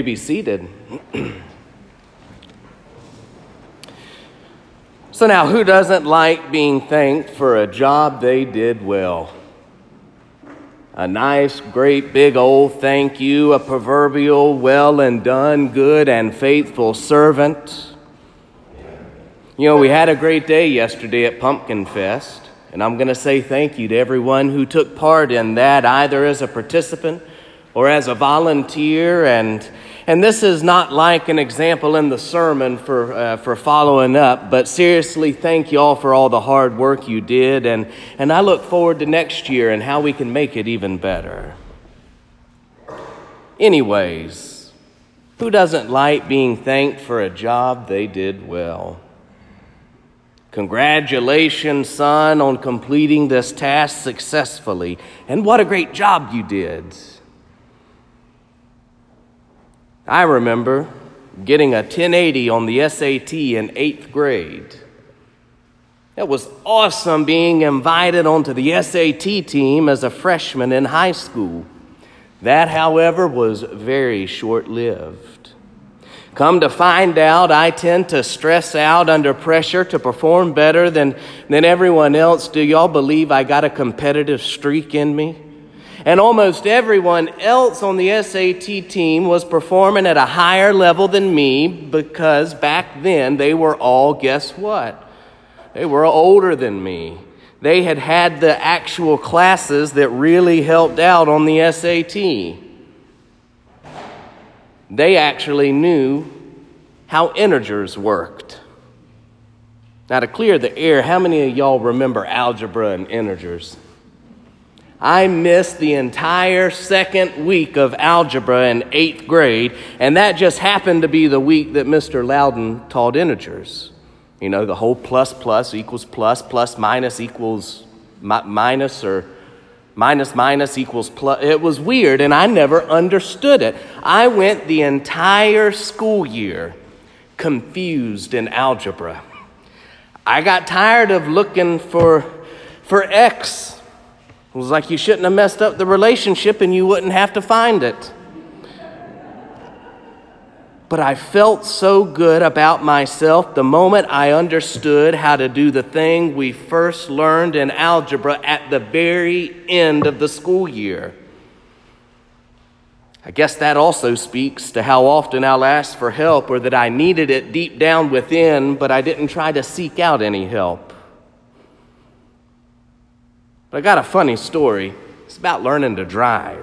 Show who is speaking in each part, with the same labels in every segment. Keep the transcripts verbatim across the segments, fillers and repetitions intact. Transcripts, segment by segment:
Speaker 1: be seated. So now, who doesn't like being thanked for a job they did well? A nice, great, big old thank you, a proverbial well and done, good and faithful servant. You know, we had a great day yesterday at Pumpkin Fest, and I'm going to say thank you to everyone who took part in that, either as a participant or as a volunteer. And and this is not like an example in the sermon for uh, for following up, but seriously, thank you all for all the hard work you did, and and I look forward to next year and how we can make it even better. Anyways, who doesn't like being thanked for a job they did well? Congratulations, son, on completing this task successfully, and what a great job you did. I remember getting a ten eighty on the S A T in eighth grade. It was awesome being invited onto the S A T team as a freshman in high school. That, however, was very short-lived. Come to find out, I tend to stress out under pressure to perform better than, than everyone else. Do y'all believe I got a competitive streak in me? And almost everyone else on the S A T team was performing at a higher level than me because back then they were all, guess what? They were older than me. They had had the actual classes that really helped out on the S A T. They actually knew how integers worked. Now, to clear the air, how many of y'all remember algebra and integers? I missed the entire second week of algebra in eighth grade, and that just happened to be the week that Mister Loudon taught integers. You know, the whole plus plus equals plus, plus minus equals mi- minus, or minus minus equals plus. It was weird, and I never understood it. I went the entire school year confused in algebra. I got tired of looking for, for X. It was like you shouldn't have messed up the relationship and you wouldn't have to find it. But I felt so good about myself the moment I understood how to do the thing we first learned in algebra at the very end of the school year. I guess that also speaks to how often I'll ask for help, or that I needed it deep down within, but I didn't try to seek out any help. But I got a funny story. It's about learning to drive.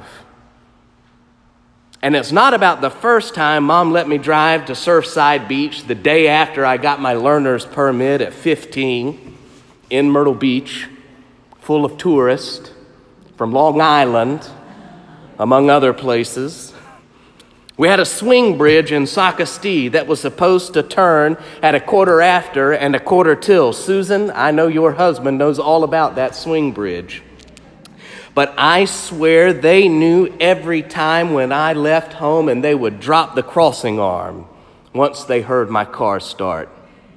Speaker 1: And it's not about the first time Mom let me drive to Surfside Beach the day after I got my learner's permit at fifteen in Myrtle Beach, full of tourists from Long Island, among other places. We had a swing bridge in Socastee that was supposed to turn at a quarter after and a quarter till. Susan, I know your husband knows all about that swing bridge. But I swear they knew every time when I left home, and they would drop the crossing arm once they heard my car start.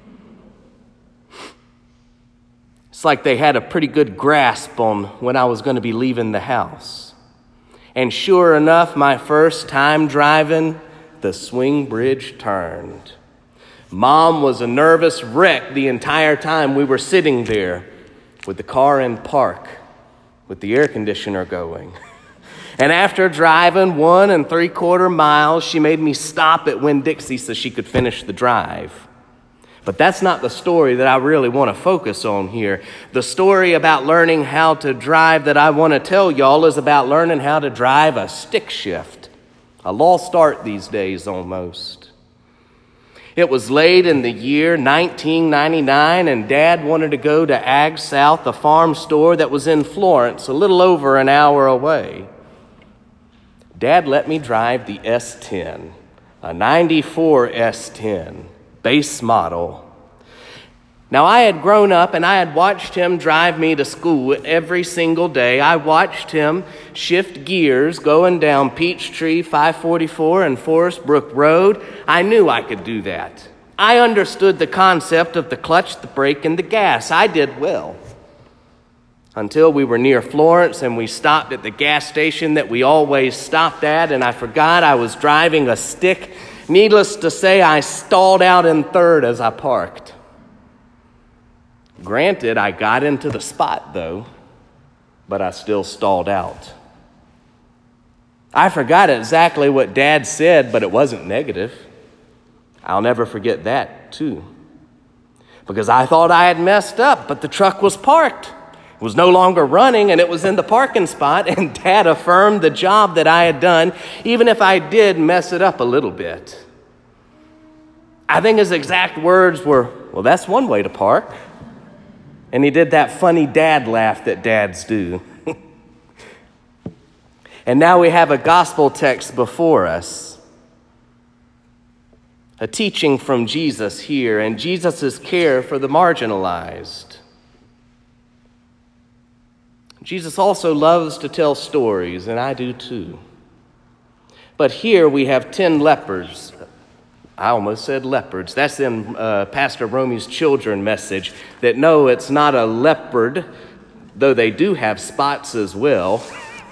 Speaker 1: It's like they had a pretty good grasp on when I was going to be leaving the house. And sure enough, my first time driving, the swing bridge turned. Mom was a nervous wreck the entire time we were sitting there with the car in park, with the air conditioner going. And after driving one and three quarter miles, she made me stop at Winn-Dixie so she could finish the drive. But that's not the story that I really want to focus on here. The story about learning how to drive that I want to tell y'all is about learning how to drive a stick shift. A lost art these days almost. It was late in the year nineteen ninety-nine, and Dad wanted to go to Ag South, a farm store that was in Florence, a little over an hour away. Dad let me drive the S ten, a ninety-four S ten. Base model. Now, I had grown up and I had watched him drive me to school every single day. I watched him shift gears going down Peachtree, five forty-four, and Forest Brook Road. I knew I could do that. I understood the concept of the clutch, the brake, and the gas. I did well. until we were near Florence and we stopped at the gas station that we always stopped at, and I forgot I was driving a stick. Needless to say, I stalled out in third as I parked. Granted, I got into the spot, though, but I still stalled out. I forgot exactly what Dad said, but it wasn't negative. I'll never forget that, too. Because I thought I had messed up, but the truck was parked. It was no longer running, and it was in the parking spot, and Dad affirmed the job that I had done, even if I did mess it up a little bit. I think his exact words were, "Well, that's one way to park." And he did that funny dad laugh that dads do. And now we have a gospel text before us, a teaching from Jesus here, and Jesus' care for the marginalized. Jesus also loves to tell stories, and I do too. But here we have ten lepers. I almost said leopards. That's in uh, Pastor Romy's children message, that no, it's not a leopard, though they do have spots as well.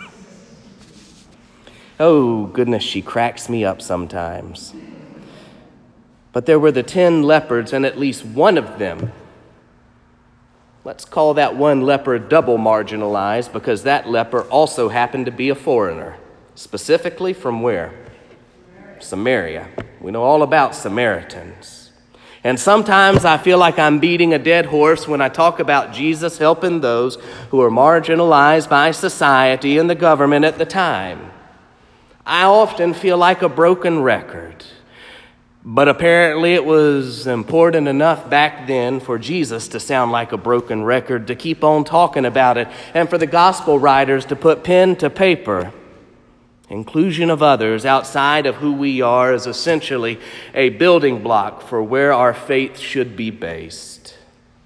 Speaker 1: Oh, goodness, she cracks me up sometimes. But there were the ten leopards, and at least one of them, let's call that one leper double marginalized, because that leper also happened to be a foreigner. Specifically from where? Samaria. We know all about Samaritans. And sometimes I feel like I'm beating a dead horse when I talk about Jesus helping those who are marginalized by society and the government at the time. I often feel like a broken record. But apparently it was important enough back then for Jesus to sound like a broken record, to keep on talking about it, and for the gospel writers to put pen to paper. Inclusion of others outside of who we are is essentially a building block for where our faith should be based.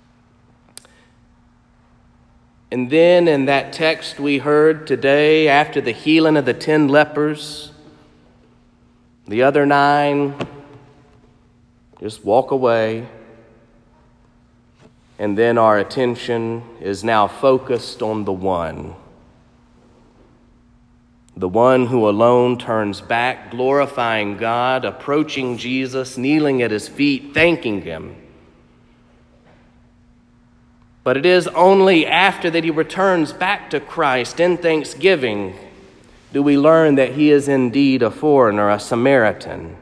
Speaker 1: And then in that text we heard today, after the healing of the ten lepers, the other nine just walk away. And then our attention is now focused on the one. The one who alone turns back, glorifying God, approaching Jesus, kneeling at his feet, thanking him. But it is only after that he returns back to Christ in thanksgiving do we learn that he is indeed a foreigner, a Samaritan.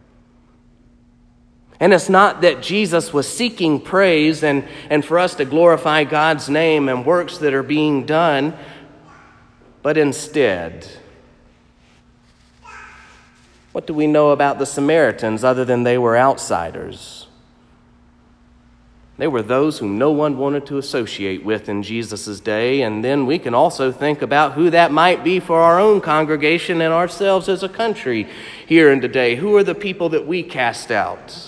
Speaker 1: And it's not that Jesus was seeking praise and, and for us to glorify God's name and works that are being done, but instead, what do we know about the Samaritans other than they were outsiders? They were those whom no one wanted to associate with in Jesus' day, and then we can also think about who that might be for our own congregation and ourselves as a country here and today. Who are the people that we cast out?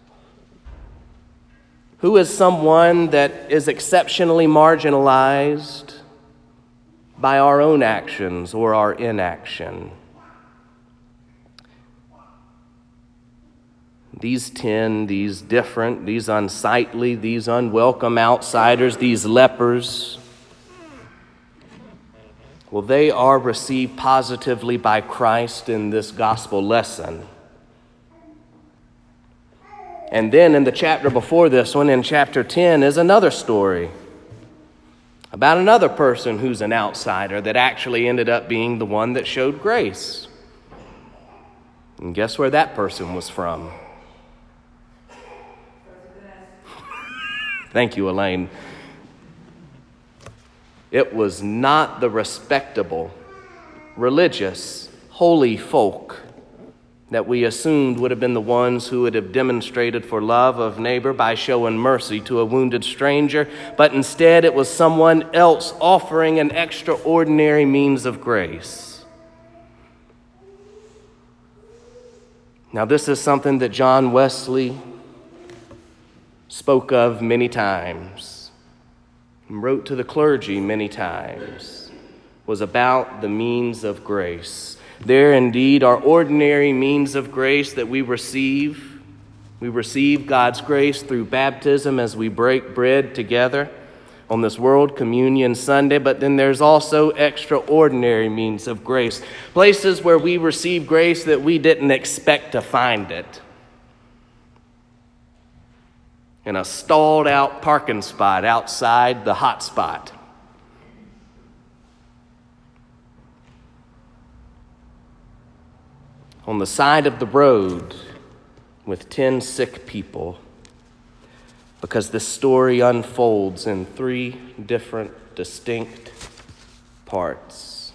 Speaker 1: Who is someone that is exceptionally marginalized by our own actions or our inaction? These ten, these different, these unsightly, these unwelcome outsiders, these lepers, well, they are received positively by Christ in this gospel lesson. And then in the chapter before this one, in chapter ten, is another story about another person who's an outsider that actually ended up being the one that showed grace. And guess where that person was from? Thank you, Elaine. It was not the respectable, religious, holy folk that we assumed would have been the ones who would have demonstrated for love of neighbor by showing mercy to a wounded stranger, but instead it was someone else offering an extraordinary means of grace. Now, this is something that John Wesley spoke of many times, and wrote to the clergy many times, was about the means of grace. There indeed are ordinary means of grace that we receive. We receive God's grace through baptism as we break bread together. on this World Communion Sunday, but then there's also extraordinary means of grace, places where we receive grace that we didn't expect to find it. In a stalled out parking spot outside the hot spot. On the side of the road with ten sick people, because this story unfolds in three different, distinct parts.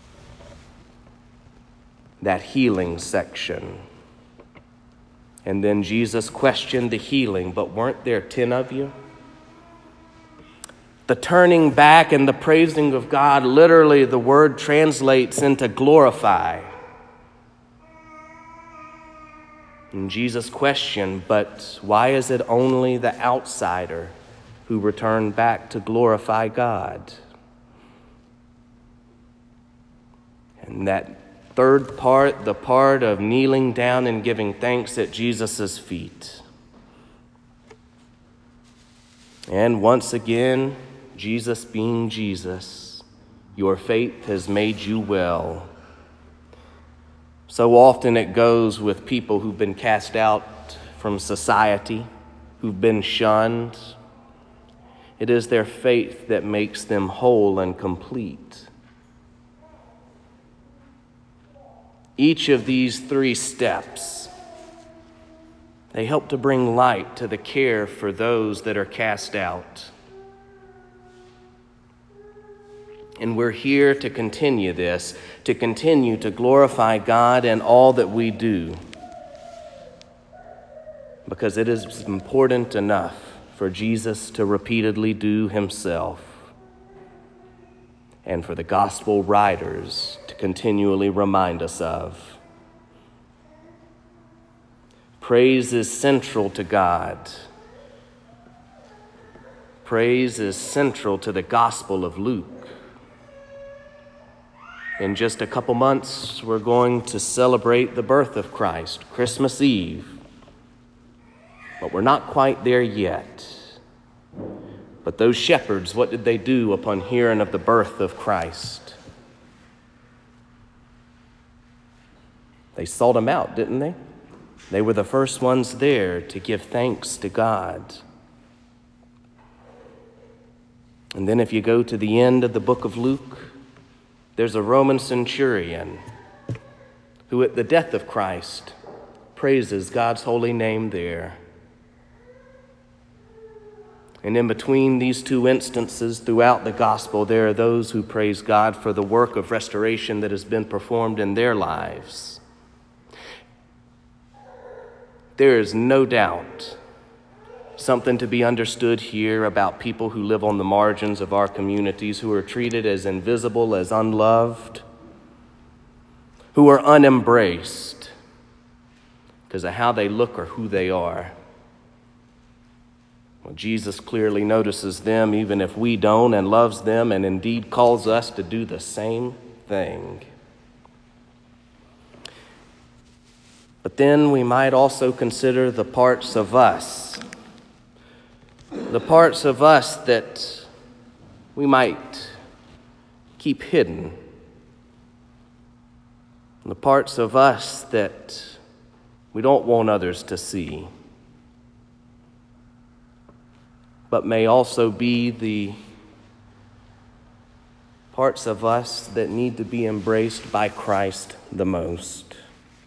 Speaker 1: That healing section. And then Jesus questioned the healing, but weren't there ten of you? The turning back and the praising of God, literally the word translates into glorify. And Jesus questioned, but why is it only the outsider who returned back to glorify God? And that third part, the part of kneeling down and giving thanks at Jesus' feet. And once again, Jesus being Jesus, your faith has made you well. So often it goes with people who've been cast out from society, who've been shunned. It is their faith that makes them whole and complete. Each of these three steps, they help to bring light to the care for those that are cast out. And we're here to continue this, to continue to glorify God in all that we do, because it is important enough for Jesus to repeatedly do himself, and for the gospel writers to continually remind us of. Praise is central to God. Praise is central to the Gospel of Luke. In just a couple months, we're going to celebrate the birth of Christ, Christmas Eve. But we're not quite there yet. But those shepherds, what did they do upon hearing of the birth of Christ? They sought him out, didn't they? They were the first ones there to give thanks to God. And then if you go to the end of the book of Luke, there's a Roman centurion who at the death of Christ praises God's holy name there. And in between these two instances throughout the gospel, there are those who praise God for the work of restoration that has been performed in their lives. There is no doubt something to be understood here about people who live on the margins of our communities, who are treated as invisible, as unloved, who are unembraced because of how they look or who they are. Well, Jesus clearly notices them, even if we don't, and loves them, and indeed calls us to do the same thing. But then we might also consider the parts of us, the parts of us that we might keep hidden, the parts of us that we don't want others to see, but may also be the parts of us that need to be embraced by Christ the most.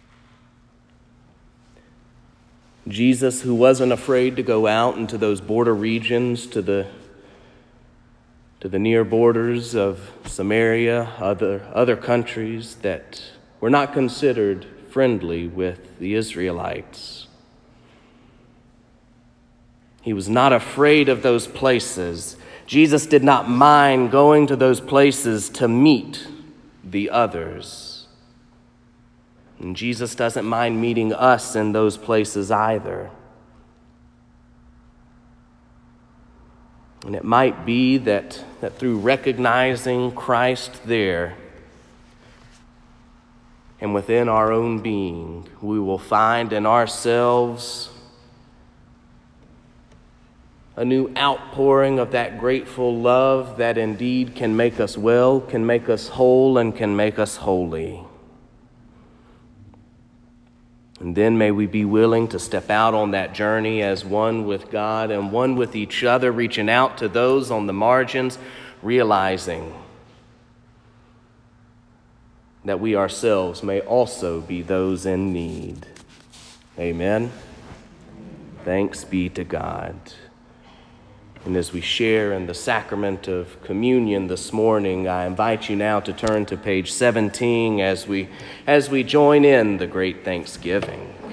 Speaker 1: Jesus, who wasn't afraid to go out into those border regions, to the to the near borders of Samaria, other other countries that were not considered friendly with the Israelites. He was not afraid of those places. Jesus did not mind going to those places to meet the others. And Jesus doesn't mind meeting us in those places either. And it might be that, that through recognizing Christ there and within our own being, we will find in ourselves a new outpouring of that grateful love that indeed can make us well, can make us whole, and can make us holy. And then may we be willing to step out on that journey as one with God and one with each other, reaching out to those on the margins, realizing that we ourselves may also be those in need. Amen. Thanks be to God. And as we share in the sacrament of communion this morning, I invite you now to turn to page seventeen as we, as we join in the great Thanksgiving.